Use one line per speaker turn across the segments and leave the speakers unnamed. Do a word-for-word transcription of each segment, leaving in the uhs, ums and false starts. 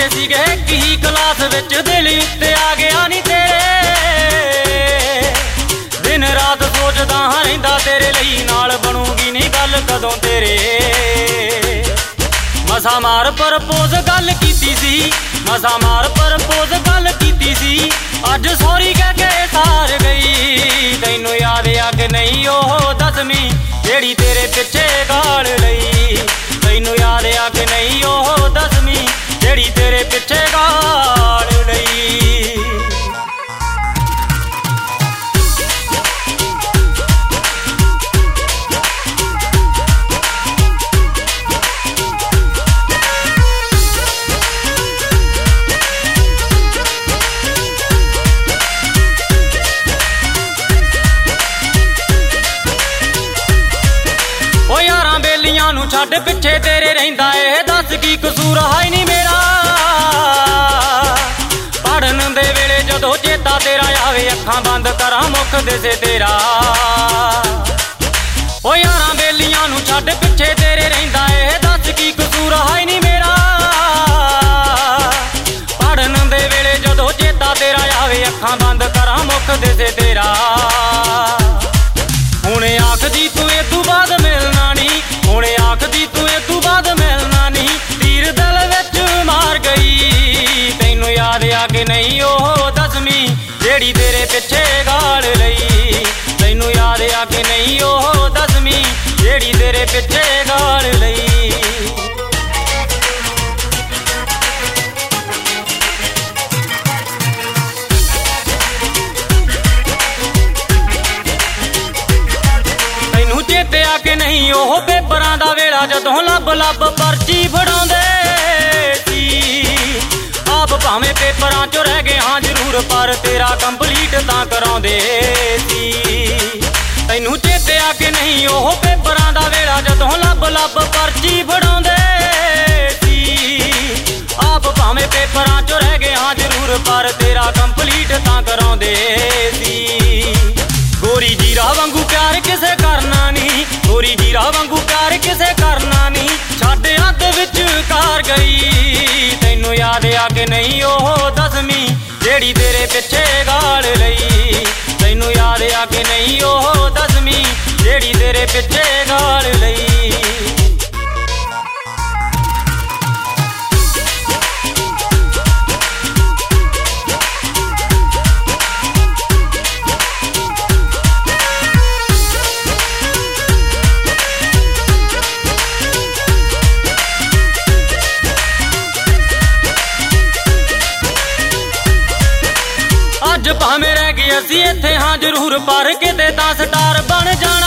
पढ़दे सीगे की क्लास विच दिल उत्ते आ गया नी तेरे दिन रात सोचदा हां रहिंदा तेरे लई नाल बनूगी नी गल कदों तेरे मसा मार प्रपोज गल कीती सी मसा मार प्रपोज गल कीती सी अज सॉरी कह के सार गई तैनू याद आ के नहीं ओह दसवीं जेड़ी तेरे पिछे गाल लई तैनू याद आ के नहीं ओह दसवीं जेड़ी तेरे पिछे गाल लई छड्ड पिछे तेरे रहिंदा ए दस की कसूर है नी मेरा पढ़न दे वेले जदों चेता तेरा आवे अखां बंद करा मुख दिसे तेरा ओ यारां बेलियां नूं छड्ड पिछे तेरे रहिंदा ए दस की कसूर है नी मेरा पढ़न दे वेले जदों चेता तेरा आवे अखां बंद करा मुख दिसे तेरा हुण आखदी तू ए तू बाद मिलना नी हुण आखदी तू ए तू बाद मिलना नी तीर दिल विच मार गई तैनू याद आ के नहीं ओह दसवीं जेड़ी तेरे पिछे गाल लई तैनू याद आ के नहीं ओह दसवीं जेड़ी तेरे पिछे गाल लई चेते आके नहीं ओह पेपरां दा वेला जदों लब लब पर्ची फड़ाउंदे सी आप भावें पेपरां चों रह गए हां जरूर पर तेरा कंप्लीट तां कराउंदे सी तैनू चेते आके नहीं ओह पेपरां दा वेला जदों लब लब पर्ची फड़ाउंदे सी आप भावें पेपरां चों रह गए हां जरूर पर तेरा कंप्लीट तां कराउंदे सी गोरी जीरा वांगू प्यार किसे करना नी गोरी जीरा वांगू प्यार किसे करना नी छड्ड हद विच कार गई तैनू याद आ के नहीं ओह दसवीं जेड़ी तेरे पिछे गाल लई तैनू याद आ के नहीं ओह दसवीं जेड़ी तेरे पिछे गाल लई अज भावें रह गए असी इत्थे हां जरूर पर किते तां स्टार बन जाना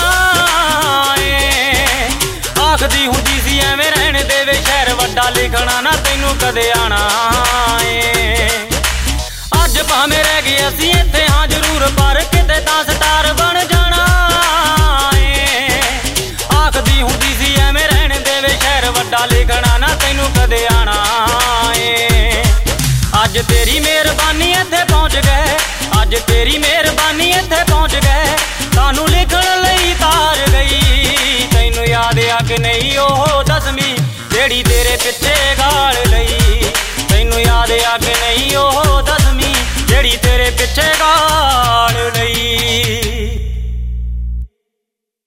ए आखदी हुंदी सी एवें रहण दे वे शहर वड्डा लिखना ना तैनू कदे आना ए अज भावें रह गए असी इत्थे हां जरूर पर किते तां स्टार बन जाना ए आखदी हुंदी सी एवें रहण दे वे शहर वड्डा लिखना ना तैनू कदे आना ए अज तेरी मेहरबानी इत्थे पहुंच गए अज तेरी मेहरबानी इत्थे पहुंच गए सानू लिखण लई तार गई तैनू याद आ के नहीं ओह दसवीं जेड़ी तेरे पिछे गाल लई तैनू याद आ के नहीं ओह दसवीं जेड़ी तेरे पिछे गाल लई।